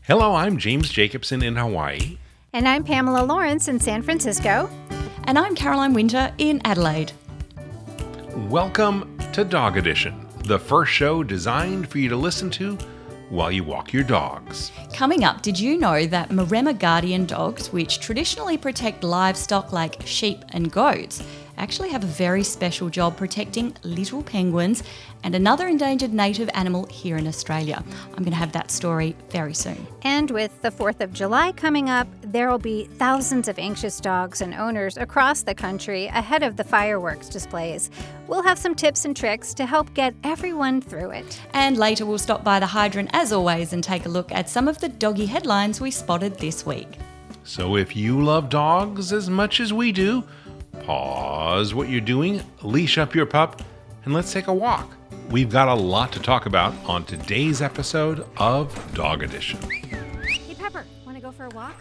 Hello, I'm James Jacobson in Hawaii. And I'm Pamela Lawrence in San Francisco. And I'm Caroline Winter in Adelaide. Welcome to Dog Edition, the first show designed for you to listen to while you walk your dogs. Coming up, did you know that Maremma Guardian dogs, which traditionally protect livestock like sheep and goats, actually have a very special job protecting little penguins and another endangered native animal here in Australia? I'm going to have that story very soon. And with the 4th of July coming up, there will be thousands of anxious dogs and owners across the country ahead of the fireworks displays. We'll have some tips and tricks to help get everyone through it. And later we'll stop by the hydrant as always and take a look at some of the doggy headlines we spotted this week. So if you love dogs as much as we do, pause what you're doing, leash up your pup, and let's take a walk. We've got a lot to talk about on today's episode of Dog Edition. Hey, Pepper, want to go for a walk?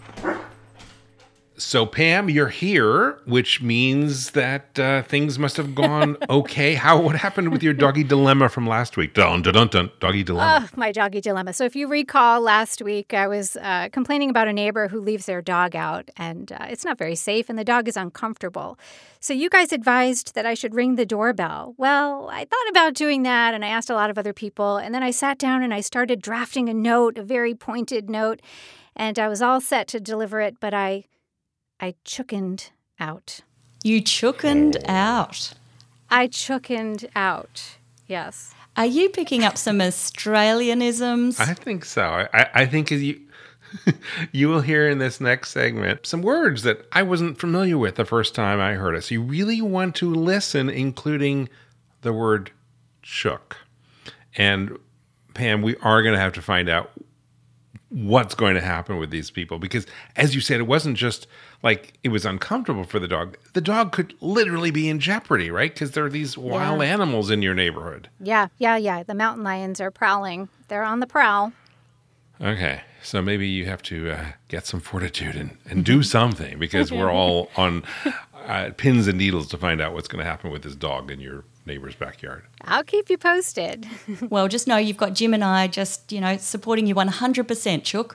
So, Pam, you're here, which means that things must have gone okay. What happened with your doggy dilemma from last week? Dun, dun, dun, dun, doggy dilemma. Oh, my doggy dilemma. So if you recall last week, I was complaining about a neighbor who leaves their dog out, and it's not very safe, and the dog is uncomfortable. So you guys advised that I should ring the doorbell. Well, I thought about doing that, and I asked a lot of other people, and then I sat down and I started drafting a note, a very pointed note, and I was all set to deliver it, but I chickened out. You chickened out? I chickened out, yes. Are you picking up some Australianisms? I think so. I think you will hear in this next segment some words that I wasn't familiar with the first time I heard it. So you really want to listen, including the word chook. And Pam, we are going to have to find out what's going to happen with these people, because as you said, it wasn't just like it was uncomfortable for the dog. The dog could literally be in jeopardy, right? Because there are these wild animals in your neighborhood. Yeah. The mountain lions are prowling. They're on the prowl. Okay, so maybe you have to get some fortitude and do something, because we're all on pins and needles to find out what's going to happen with this dog in your neighbor's backyard. I'll keep you posted. Well, just know you've got Jim and I just, supporting you 100%, Chook.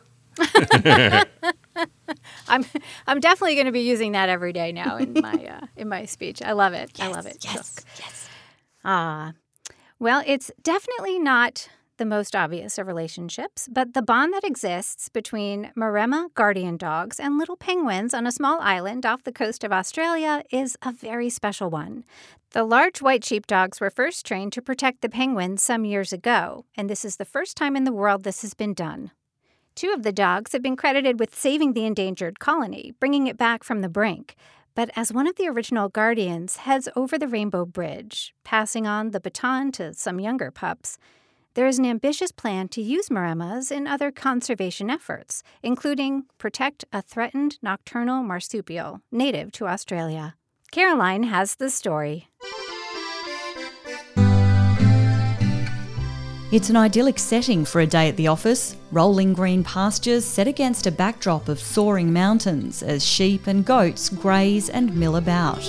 I'm definitely going to be using that every day now in my speech. I love it. Yes, I love it. Yes. Well, it's definitely not the most obvious of relationships, but the bond that exists between Maremma Guardian dogs and little penguins on a small island off the coast of Australia is a very special one. The large white sheepdogs were first trained to protect the penguins some years ago, and this is the first time in the world this has been done. 2 of the dogs have been credited with saving the endangered colony, bringing it back from the brink. But as one of the original guardians heads over the Rainbow Bridge, passing on the baton to some younger pups, there is an ambitious plan to use Maremmas in other conservation efforts, including protect a threatened nocturnal marsupial native to Australia. Caroline has the story. It's an idyllic setting for a day at the office, rolling green pastures set against a backdrop of soaring mountains as sheep and goats graze and mill about.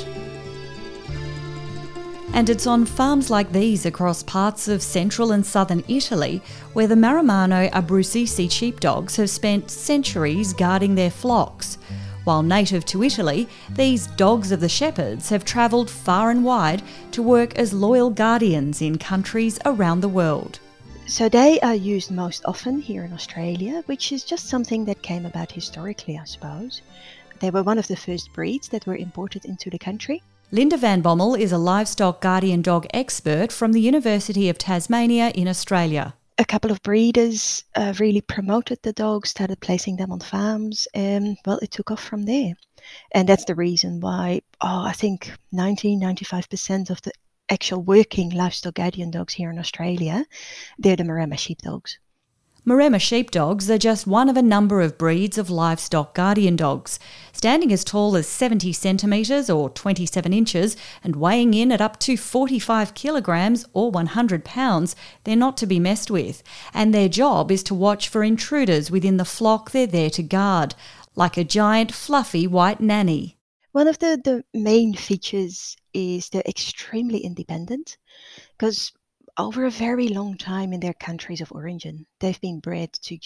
And it's on farms like these across parts of central and southern Italy where the Maremmano Abruzzese sheepdogs have spent centuries guarding their flocks. While native to Italy, these dogs of the shepherds have travelled far and wide to work as loyal guardians in countries around the world. So they are used most often here in Australia, which is just something that came about historically, I suppose. They were one of the first breeds that were imported into the country. Linda Van Bommel is a livestock guardian dog expert from the University of Tasmania in Australia. A couple of breeders really promoted the dogs, started placing them on farms, and it took off from there. And that's the reason why, I think 95% of the actual working livestock guardian dogs here in Australia, they're the Maremma sheepdogs. Maremma sheepdogs are just one of a number of breeds of livestock guardian dogs. Standing as tall as 70 centimetres or 27 inches and weighing in at up to 45 kilograms or 100 pounds, they're not to be messed with. And their job is to watch for intruders within the flock they're there to guard, like a giant fluffy white nanny. One of the main features is they're extremely independent, because over a very long time in their countries of origin, they've been bred to just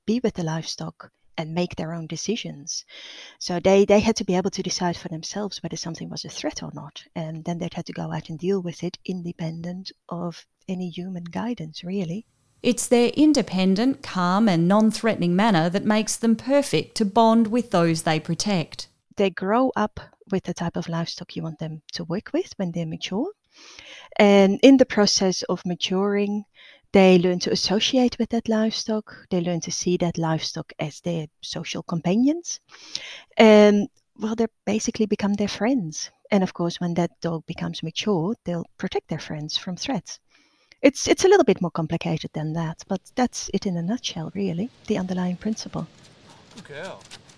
be with the livestock and make their own decisions. So they had to be able to decide for themselves whether something was a threat or not. And then they'd had to go out and deal with it independent of any human guidance, really. It's their independent, calm and non-threatening manner that makes them perfect to bond with those they protect. They grow up with the type of livestock you want them to work with when they're mature. And in the process of maturing, they learn to associate with that livestock. They learn to see that livestock as their social companions. And, well, they basically become their friends. And, of course, when that dog becomes mature, they'll protect their friends from threats. It's a little bit more complicated than that, but that's it in a nutshell, really, the underlying principle. Girl.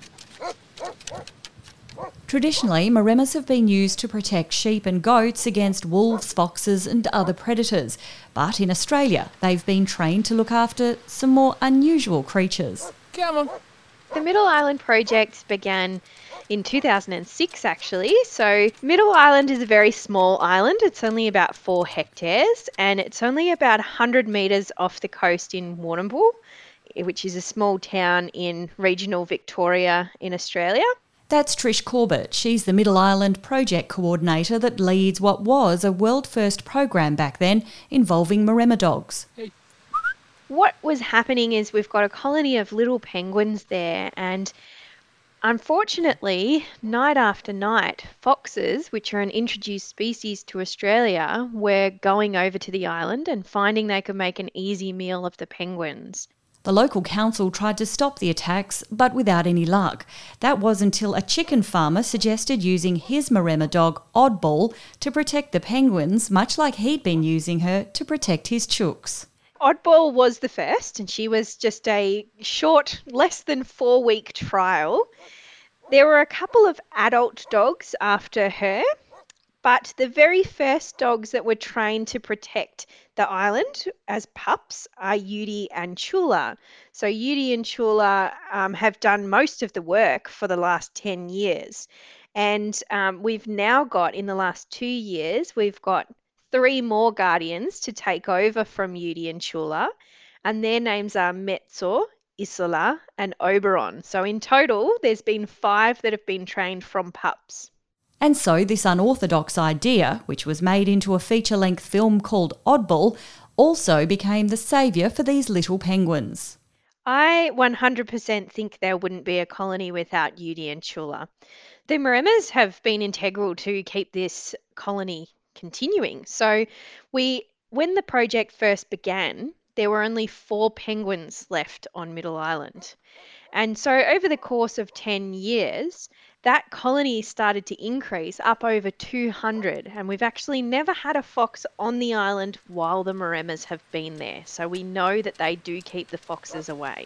Traditionally, maremas have been used to protect sheep and goats against wolves, foxes and other predators. But in Australia, they've been trained to look after some more unusual creatures. Come on. The Middle Island project began in 2006 actually. So Middle Island is a very small island. It's only about 4 hectares and it's only about 100 metres off the coast in Warrnambool, which is a small town in regional Victoria in Australia. That's Trish Corbett. She's the Middle Island project coordinator that leads what was a world-first program back then involving Maremma dogs. What was happening is we've got a colony of little penguins there and unfortunately, night after night, foxes, which are an introduced species to Australia, were going over to the island and finding they could make an easy meal of the penguins. The local council tried to stop the attacks, but without any luck. That was until a chicken farmer suggested using his Maremma dog, Oddball, to protect the penguins, much like he'd been using her to protect his chooks. Oddball was the first, and she was just a short, less than 4-week trial. There were a couple of adult dogs after her, but the very first dogs that were trained to protect the island as pups are Yudi and Chula. So Yudi and Chula have done most of the work for the last 10 years. And we've now got, in the last 2 years, we've got 3 more guardians to take over from Yudi and Chula. And their names are Mezzo, Isola and Oberon. So in total, there's been 5 that have been trained from pups. And so this unorthodox idea, which was made into a feature-length film called Oddball, also became the saviour for these little penguins. I 100% think there wouldn't be a colony without Yudi and Chula. The Maremmas have been integral to keep this colony continuing. So when the project first began, there were only 4 penguins left on Middle Island. And so over the course of 10 years, that colony started to increase up over 200. And we've actually never had a fox on the island while the Maremmas have been there. So we know that they do keep the foxes away.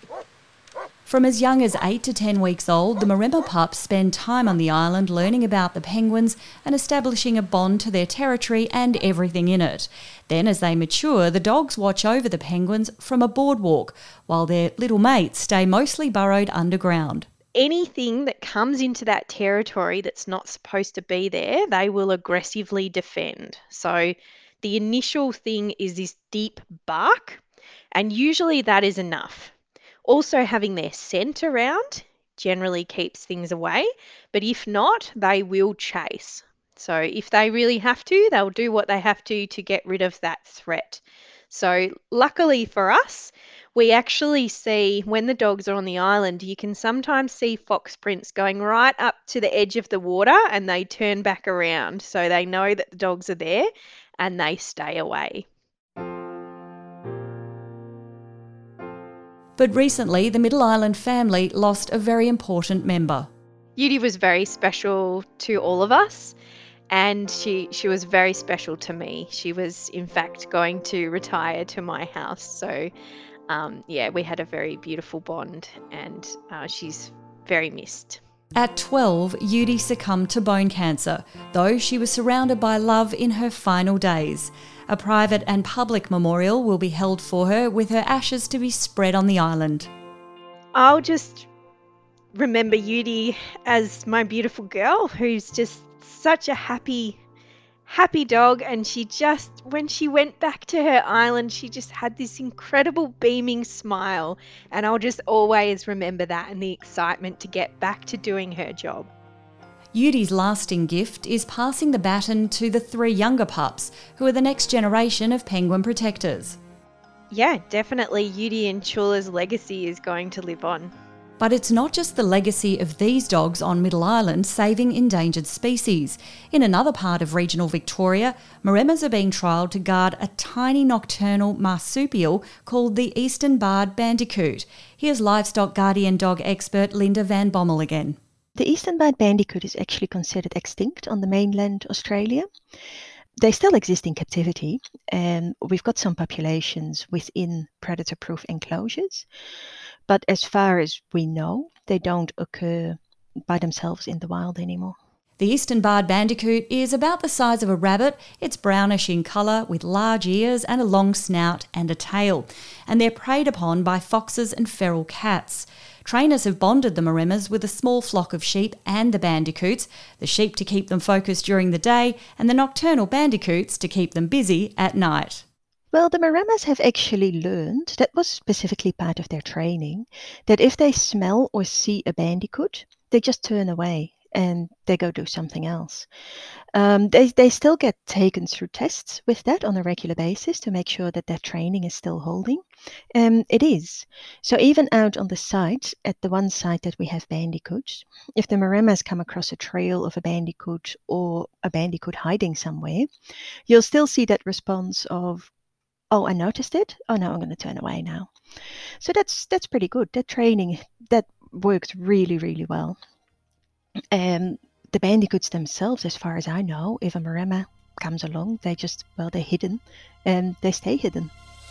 From as young as 8 to 10 weeks old, the Maremma pups spend time on the island learning about the penguins and establishing a bond to their territory and everything in it. Then as they mature, the dogs watch over the penguins from a boardwalk, while their little mates stay mostly burrowed underground. Anything that comes into that territory that's not supposed to be there, they will aggressively defend. So the initial thing is this deep bark, and usually that is enough. Also, having their scent around generally keeps things away, but if not, they will chase. So if they really have to, they'll do what they have to get rid of that threat. So luckily for us, we actually see when the dogs are on the island, you can sometimes see fox prints going right up to the edge of the water and they turn back around. So they know that the dogs are there and they stay away. But recently, the Middle Island family lost a very important member. Yudi was very special to all of us, and she was very special to me. She was, in fact, going to retire to my house. So, we had a very beautiful bond, and she's very missed. At 12, Yudi succumbed to bone cancer, though she was surrounded by love in her final days. A private and public memorial will be held for her, with her ashes to be spread on the island. I'll just remember Yudi as my beautiful girl who's just such a happy happy dog, and when she went back to her island, she just had this incredible beaming smile, and I'll just always remember that and the excitement to get back to doing her job. Judy's lasting gift is passing the baton to the 3 younger pups, who are the next generation of penguin protectors. Yeah, definitely Judy and Chula's legacy is going to live on. But it's not just the legacy of these dogs on Middle Island saving endangered species. In another part of regional Victoria, Maremas are being trialled to guard a tiny nocturnal marsupial called the Eastern Barred Bandicoot. Here's livestock guardian dog expert Linda Van Bommel again. The Eastern Barred Bandicoot is actually considered extinct on the mainland Australia. They still exist in captivity, and we've got some populations within predator-proof enclosures. But as far as we know, they don't occur by themselves in the wild anymore. The Eastern Barred Bandicoot is about the size of a rabbit. It's brownish in colour with large ears and a long snout and a tail. And they're preyed upon by foxes and feral cats. Trainers have bonded the Maremas with a small flock of sheep and the bandicoots, the sheep to keep them focused during the day and the nocturnal bandicoots to keep them busy at night. Well, the Maremas have actually learned, that was specifically part of their training, that if they smell or see a bandicoot, they just turn away and they go do something else. They still get taken through tests with that on a regular basis to make sure that their training is still holding. It is. So even out on the site, at the one site that we have bandicoots, if the Maremas come across a trail of a bandicoot or a bandicoot hiding somewhere, you'll still see that response of, oh, I noticed it. Oh, no, I'm going to turn away now. So that's pretty good. That training, that works really, really well. The bandicoots themselves, as far as I know, if a Maremma comes along, they're hidden and they stay hidden.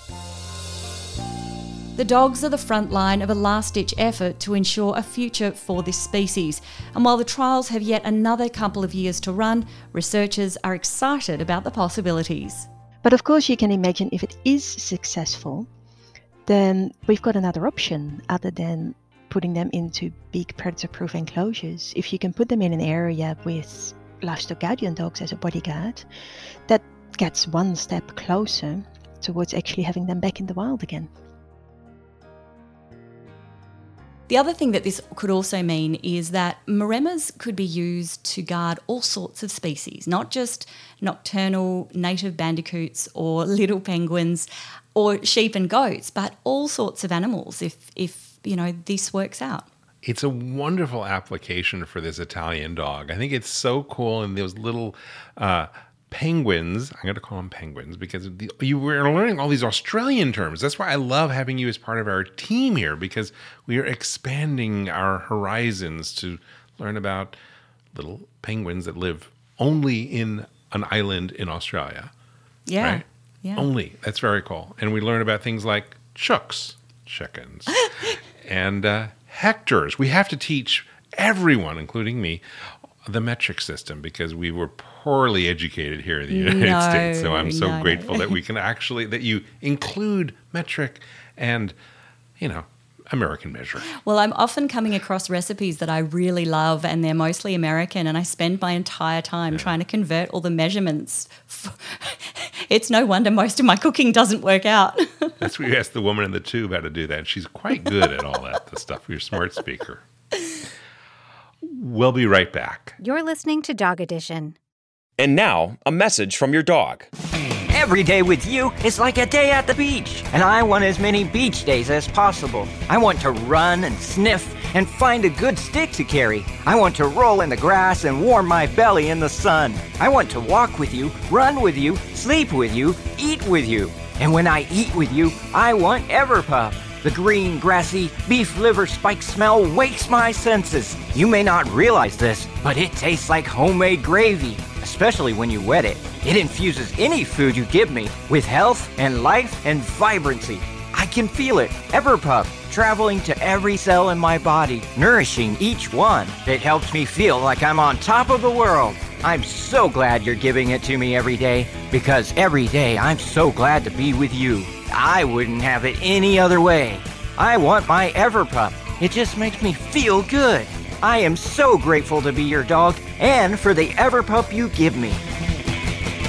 The dogs are the front line of a last-ditch effort to ensure a future for this species. And while the trials have yet another couple of years to run, researchers are excited about the possibilities. But of course, you can imagine if it is successful, then we've got another option other than putting them into big predator-proof enclosures. If you can put them in an area with livestock guardian dogs as a bodyguard, that gets one step closer towards actually having them back in the wild again. The other thing that this could also mean is that Maremas could be used to guard all sorts of species, not just nocturnal native bandicoots or little penguins or sheep and goats, but all sorts of animals if this works out. It's a wonderful application for this Italian dog. I think it's so cool. And those little penguins, I'm going to call them penguins because you were learning all these Australian terms. That's why I love having you as part of our team here, because we are expanding our horizons to learn about little penguins that live only in an island in Australia. Yeah. Right? Yeah. Only. That's very cool. And we learn about things like chickens, and hectares. We have to teach everyone, including me, the metric system because we were poorly educated here in the United States. So I'm so grateful that we can that you include metric and, American measure. Well, I'm often coming across recipes that I really love and they're mostly American, and I spend my entire time trying to convert all the measurements. It's no wonder most of my cooking doesn't work out. That's where you ask the woman in the tube how to do that. She's quite good at all the stuff. You're a smart speaker. We'll be right back. You're listening to Dog Edition. And now, a message from your dog. Every day with you is like a day at the beach, and I want as many beach days as possible. I want to run and sniff and find a good stick to carry. I want to roll in the grass and warm my belly in the sun. I want to walk with you, run with you, sleep with you, eat with you. And when I eat with you, I want Everpup. The green, grassy, beef liver spike smell wakes my senses. You may not realize this, but it tastes like homemade gravy, especially when you wet it. It infuses any food you give me with health and life and vibrancy. I can feel it, Everpup, traveling to every cell in my body, nourishing each one. It helps me feel like I'm on top of the world. I'm so glad you're giving it to me every day, because every day I'm so glad to be with you. I wouldn't have it any other way. I want my Everpup. It just makes me feel good. I am so grateful to be your dog and for the Everpup you give me.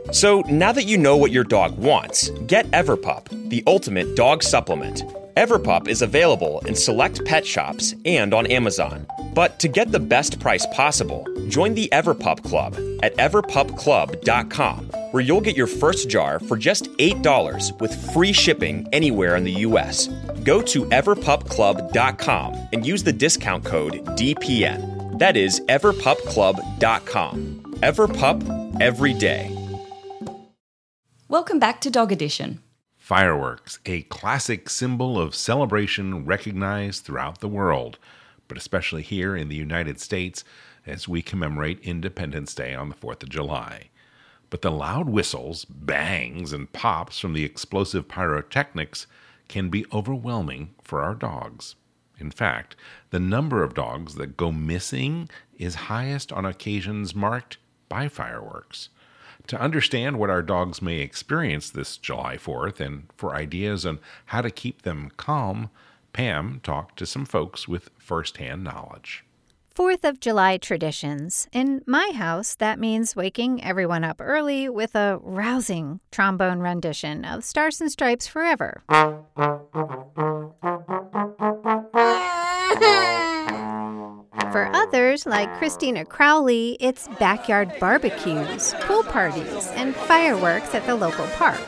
So now that you know what your dog wants, get Everpup, the ultimate dog supplement. Everpup is available in select pet shops and on Amazon. But to get the best price possible, join the Everpup Club at everpupclub.com, where you'll get your first jar for just $8 with free shipping anywhere in the U.S. Go to everpupclub.com and use the discount code DPN. That is everpupclub.com. Everpup, every day. Welcome back to Dog Edition. Fireworks, a classic symbol of celebration recognized throughout the world, but especially here in the United States as we commemorate Independence Day on the 4th of July. But the loud whistles, bangs, and pops from the explosive pyrotechnics can be overwhelming for our dogs. In fact, the number of dogs that go missing is highest on occasions marked by fireworks. To understand what our dogs may experience this July 4th and for ideas on how to keep them calm, Pam talked to some folks with first-hand knowledge. 4th of July traditions. In my house, that means waking everyone up early with a rousing trombone rendition of Stars and Stripes Forever. For others, like Christina Crowley, it's backyard barbecues, pool parties, and fireworks at the local park.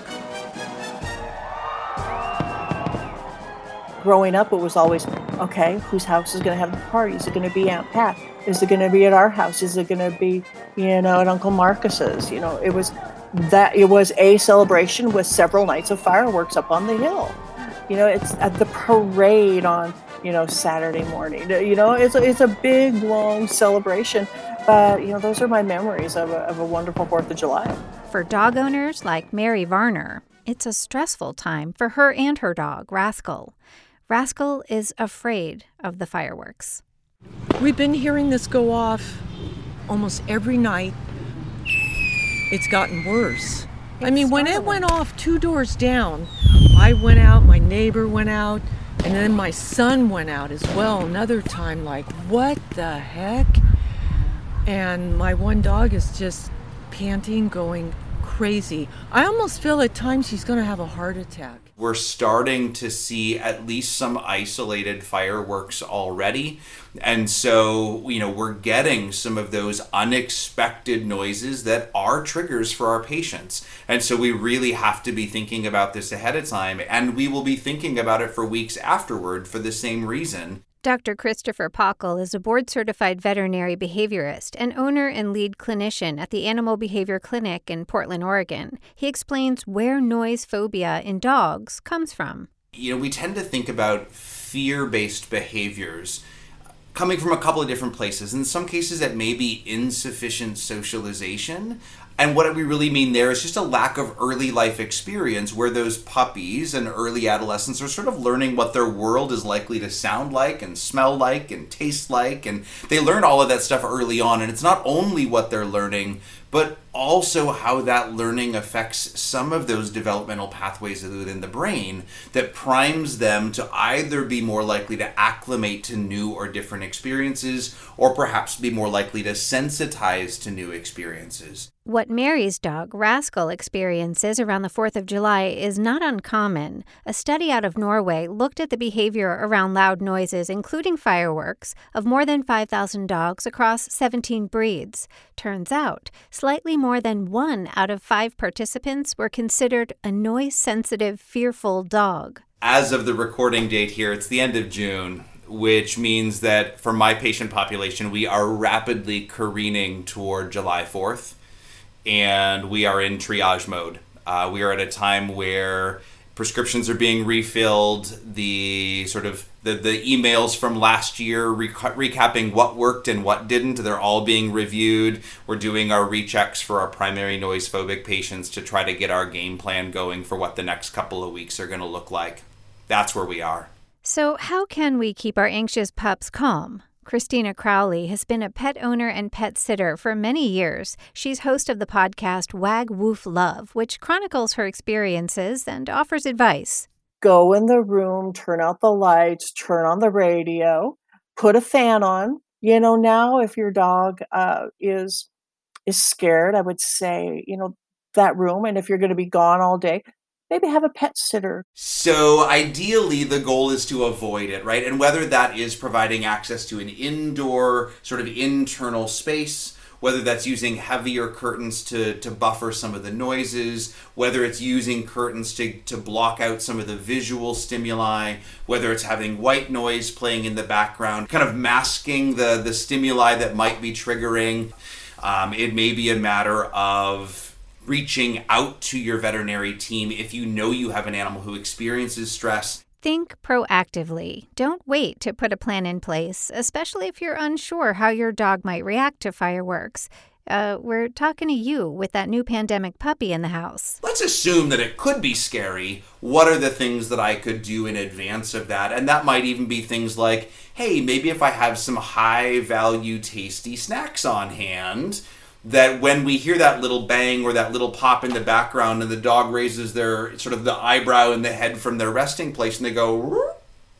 Growing up, it was always, okay, whose house is going to have the party? Is it going to be Aunt Pat? Is it going to be at our house? Is it going to be, at Uncle Marcus's? It was a celebration with several nights of fireworks up on the hill. It's at the parade on, Saturday morning. It's a big, long celebration. But, those are my memories of a wonderful 4th of July. For dog owners like Mary Varner, it's a stressful time for her and her dog, Rascal. Rascal is afraid of the fireworks. We've been hearing this go off almost every night. It's gotten worse. When it went off 2 doors down, I went out, my neighbor went out, and then my son went out as well another time, like, what the heck? And my one dog is just panting, going crazy. I almost feel at times he's going to have a heart attack. We're starting to see at least some isolated fireworks already. And so, we're getting some of those unexpected noises that are triggers for our patients. And so we really have to be thinking about this ahead of time. And we will be thinking about it for weeks afterward for the same reason. Dr. Christopher Pockle is a board-certified veterinary behaviorist and owner and lead clinician at the Animal Behavior Clinic in Portland, Oregon. He explains where noise phobia in dogs comes from. We tend to think about fear-based behaviors coming from a couple of different places. In some cases, that may be insufficient socialization. And what we really mean there is just a lack of early life experience where those puppies and early adolescents are sort of learning what their world is likely to sound like and smell like and taste like. And they learn all of that stuff early on. And it's not only what they're learning, but also how that learning affects some of those developmental pathways within the brain that primes them to either be more likely to acclimate to new or different experiences, or perhaps be more likely to sensitize to new experiences. What Mary's dog, Rascal, experiences around the 4th of July is not uncommon. A study out of Norway looked at the behavior around loud noises, including fireworks, of more than 5,000 dogs across 17 breeds. Turns out, slightly more than 1 out of 5 participants were considered a noise-sensitive, fearful dog. As of the recording date here, it's the end of June, which means that for my patient population, we are rapidly careening toward July 4th. And we are in triage mode. We are at a time where prescriptions are being refilled, the emails from last year recapping what worked and what didn't, they're all being reviewed. We're doing our rechecks for our primary noise phobic patients to try to get our game plan going for what the next couple of weeks are going to look like. That's where we are. So how can we keep our anxious pups calm? Christina Crowley has been a pet owner and pet sitter for many years. She's host of the podcast Wag Woof Love, which chronicles her experiences and offers advice. Go in the room, turn out the lights, turn on the radio, put a fan on. Now if your dog is scared, I would say, that room. And if you're going to be gone all day, maybe have a pet sitter. So ideally, the goal is to avoid it, right? And whether that is providing access to an indoor sort of internal space, whether that's using heavier curtains to buffer some of the noises, whether it's using curtains to block out some of the visual stimuli, whether it's having white noise playing in the background, kind of masking the stimuli that might be triggering. It may be a matter of reaching out to your veterinary team if you know you have an animal who experiences stress. Think proactively. Don't wait to put a plan in place, especially if you're unsure how your dog might react to fireworks. We're talking to you with that new pandemic puppy in the house. Let's assume that it could be scary. What are the things that I could do in advance of that? And that might even be things like, hey, maybe if I have some high-value, tasty snacks on hand, that when we hear that little bang or that little pop in the background and the dog raises their sort of the eyebrow and the head from their resting place and they go,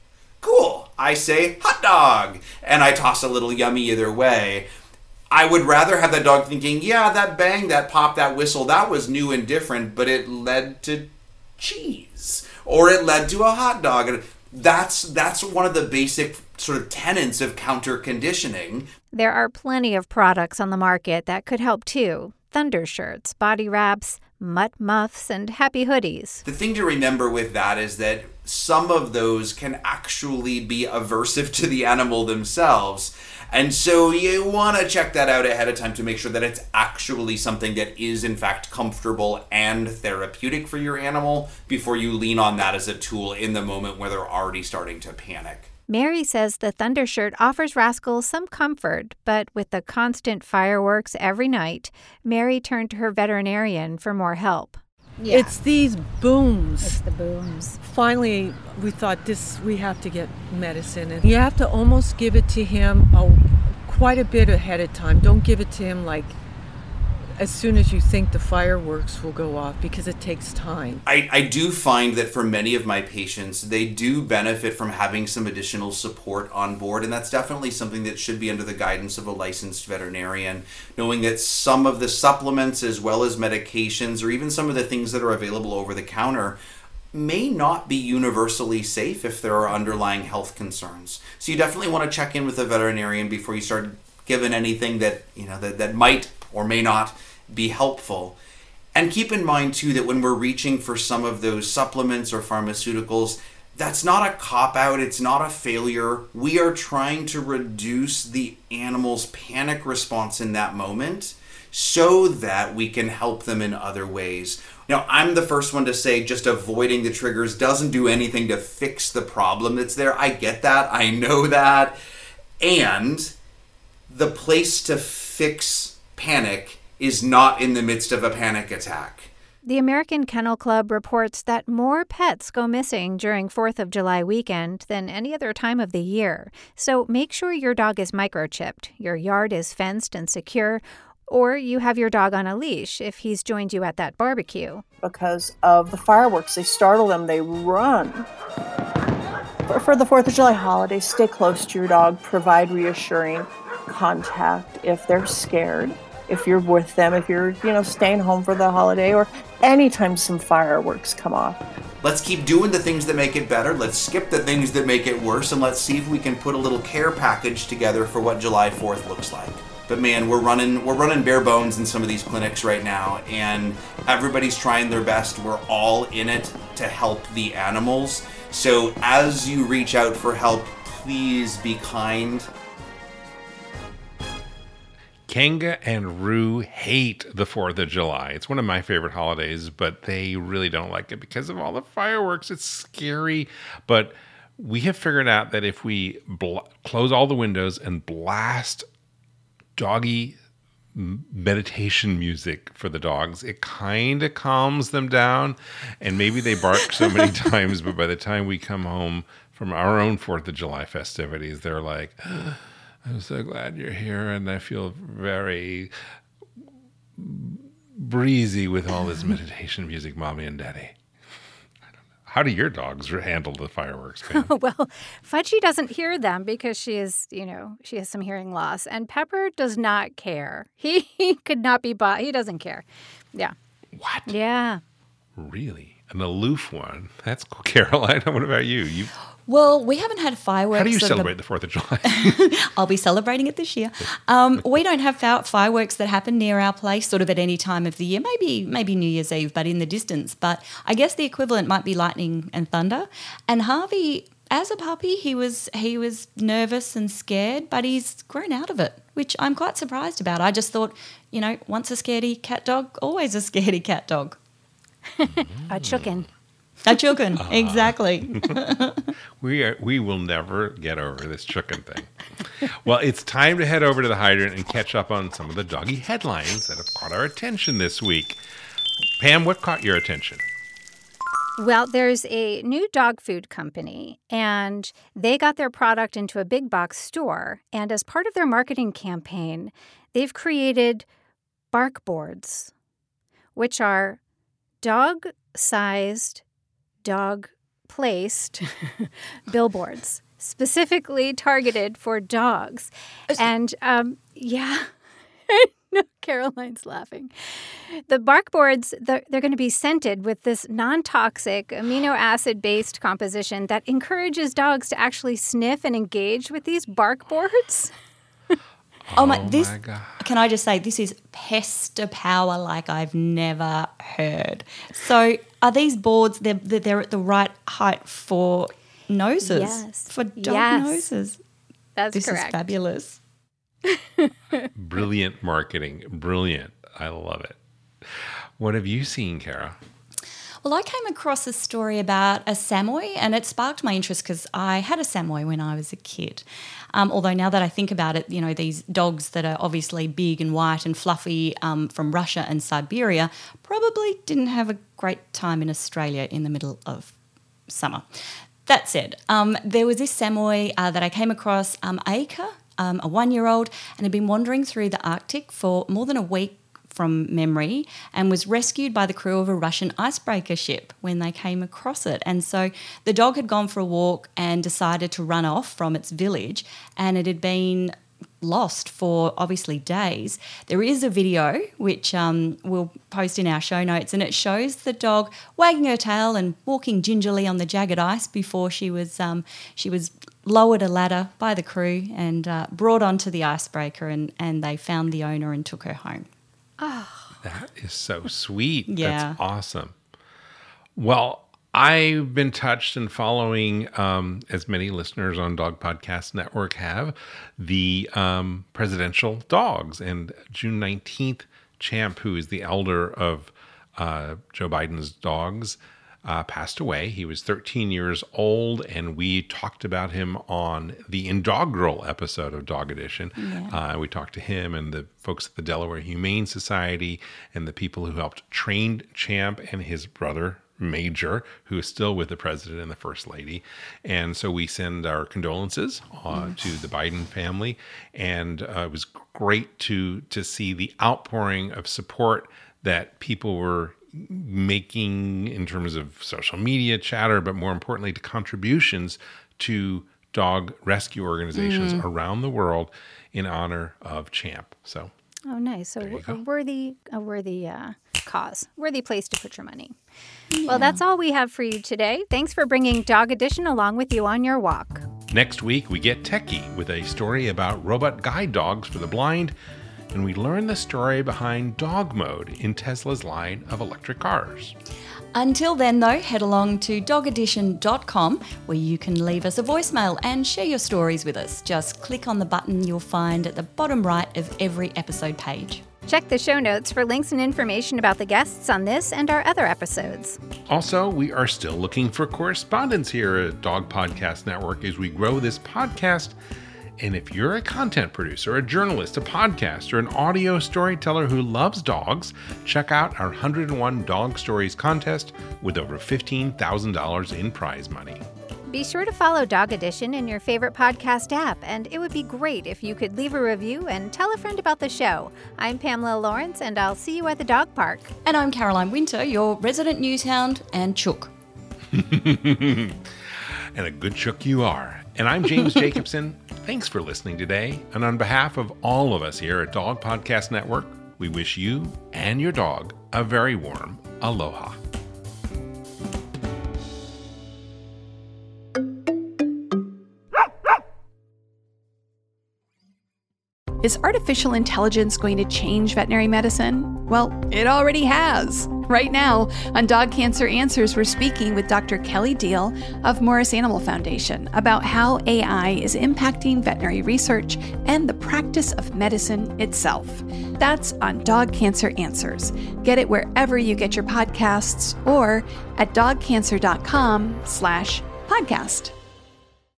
cool, I say hot dog, and I toss a little yummy either way. I would rather have that dog thinking, yeah, that bang, that pop, that whistle, that was new and different, but it led to cheese or it led to a hot dog. And that's one of the basic sort of tenets of counter conditioning. There are plenty of products on the market that could help too. Thunder shirts, body wraps, mutt muffs, and happy hoodies. The thing to remember with that is that some of those can actually be aversive to the animal themselves. And so you want to check that out ahead of time to make sure that it's actually something that is in fact comfortable and therapeutic for your animal before you lean on that as a tool in the moment where they're already starting to panic. Mary says the Thunder shirt offers Rascal some comfort, but with the constant fireworks every night, Mary turned to her veterinarian for more help. Yeah. It's these booms. It's the booms. Finally, we thought we have to get medicine. And you have to almost give it to him quite a bit ahead of time. Don't give it to him like as soon as you think the fireworks will go off, because it takes time. I do find that for many of my patients, they do benefit from having some additional support on board, and that's definitely something that should be under the guidance of a licensed veterinarian, knowing that some of the supplements as well as medications or even some of the things that are available over the counter may not be universally safe if there are underlying health concerns. So you definitely want to check in with a veterinarian before you start giving anything that, that might or may not be helpful. And keep in mind too that when we're reaching for some of those supplements or pharmaceuticals, that's not a cop-out, it's not a failure. We are trying to reduce the animal's panic response in that moment so that we can help them in other ways. Now, I'm the first one to say just avoiding the triggers doesn't do anything to fix the problem that's there. I get that, I know that. And the place to fix panic is not in the midst of a panic attack. The American Kennel Club reports that more pets go missing during 4th of July weekend than any other time of the year. So make sure your dog is microchipped, your yard is fenced and secure, or you have your dog on a leash if he's joined you at that barbecue. Because of the fireworks, they startle them, they run. For the 4th of July holiday, stay close to your dog, provide reassuring contact if they're scared. If you're with them, if you're, staying home for the holiday, or anytime some fireworks come off. Let's keep doing the things that make it better. Let's skip the things that make it worse, and let's see if we can put a little care package together for what July 4th looks like. But man, we're running bare bones in some of these clinics right now, and everybody's trying their best. We're all in it to help the animals. So as you reach out for help, please be kind. Kanga and Rue hate the 4th of July. It's one of my favorite holidays, but they really don't like it because of all the fireworks. It's scary. But we have figured out that if we close all the windows and blast doggy meditation music for the dogs, it kind of calms them down. And maybe they bark so many times, but by the time we come home from our own 4th of July festivities, they're like, I'm so glad you're here, and I feel very breezy with all this meditation music, Mommy and Daddy. I don't know. How do your dogs handle the fireworks, Pam? Well, Fudgy doesn't hear them because she has some hearing loss, and Pepper does not care. He could not be bought. He doesn't care. Yeah. What? Yeah. Really? An aloof one? That's cool. Caroline, what about you? Well, we haven't had fireworks. How do you that celebrate the 4th of July? I'll be celebrating it this year. We don't have fireworks that happen near our place sort of at any time of the year, maybe New Year's Eve, but in the distance. But I guess the equivalent might be lightning and thunder. And Harvey, as a puppy, he was nervous and scared, but he's grown out of it, which I'm quite surprised about. I just thought, once a scaredy cat dog, always a scaredy cat dog. A chicken. A chicken, exactly. We will never get over this chicken thing. Well, it's time to head over to the hydrant and catch up on some of the doggy headlines that have caught our attention this week. Pam, what caught your attention? Well, there's a new dog food company, and they got their product into a big box store. And as part of their marketing campaign, they've created bark boards, which are dog-sized, dog-placed billboards specifically targeted for dogs. And, yeah, no, Caroline's laughing. The bark boards, they're going to be scented with this non-toxic amino acid-based composition that encourages dogs to actually sniff and engage with these bark boards. Oh my God. Can I just say, this is pester power like I've never heard. So are these boards, they're at the right height for noses? Yes. For dog noses? That's this correct. Is fabulous. Brilliant marketing. Brilliant. I love it. What have you seen, Kara? Well, I came across a story about a Samoy, and it sparked my interest because I had a Samoy when I was a kid. Although now that I think about it, these dogs that are obviously big and white and fluffy from Russia and Siberia probably didn't have a great time in Australia in the middle of summer. That said, there was this Samoy that I came across, Aika, a 1-year-old, and had been wandering through the Arctic for more than a week from memory, and was rescued by the crew of a Russian icebreaker ship when they came across it. And so the dog had gone for a walk and decided to run off from its village, and it had been lost for obviously days. There is a video which we'll post in our show notes, and it shows the dog wagging her tail and walking gingerly on the jagged ice before she was lowered a ladder by the crew and brought onto the icebreaker, and they found the owner and took her home. Oh. That is so sweet. Yeah. That's awesome. Well, I've been touched and following, as many listeners on Dog Podcast Network have, the presidential dogs. And June 19th, Champ, who is the elder of Joe Biden's dogs, passed away. He was 13 years old, and we talked about him on the inaugural episode of Dog Edition. Yeah. We talked to him and the folks at the Delaware Humane Society and the people who helped train Champ and his brother, Major, who is still with the president and the first lady. And so we send our condolences to the Biden family. And it was great to see the outpouring of support that people were making in terms of social media chatter, but more importantly, to contributions to dog rescue organizations around the world in honor of Champ. So, oh, nice. So a worthy cause, worthy place to put your money. Yeah. Well, that's all we have for you today. Thanks for bringing Dog Edition along with you on your walk. Next week, we get techie with a story about robot guide dogs for the blind, and we learn the story behind dog mode in Tesla's line of electric cars. Until then, though, head along to dogedition.com where you can leave us a voicemail and share your stories with us. Just click on the button you'll find at the bottom right of every episode page. Check the show notes for links and information about the guests on this and our other episodes. Also, we are still looking for correspondents here at Dog Podcast Network as we grow this podcast. And if you're a content producer, a journalist, a podcaster, an audio storyteller who loves dogs, check out our 101 Dog Stories contest with over $15,000 in prize money. Be sure to follow Dog Edition in your favorite podcast app, and it would be great if you could leave a review and tell a friend about the show. I'm Pamela Lawrence, and I'll see you at the dog park. And I'm Caroline Winter, your resident newshound and chook. And a good chook you are. And I'm James Jacobson. Thanks for listening today. And on behalf of all of us here at Dog Podcast Network, we wish you and your dog a very warm aloha. Is artificial intelligence going to change veterinary medicine? Well, it already has. Right now, on Dog Cancer Answers, we're speaking with Dr. Kelly Deal of Morris Animal Foundation about how AI is impacting veterinary research and the practice of medicine itself. That's on Dog Cancer Answers. Get it wherever you get your podcasts or at dogcancer.com/podcast.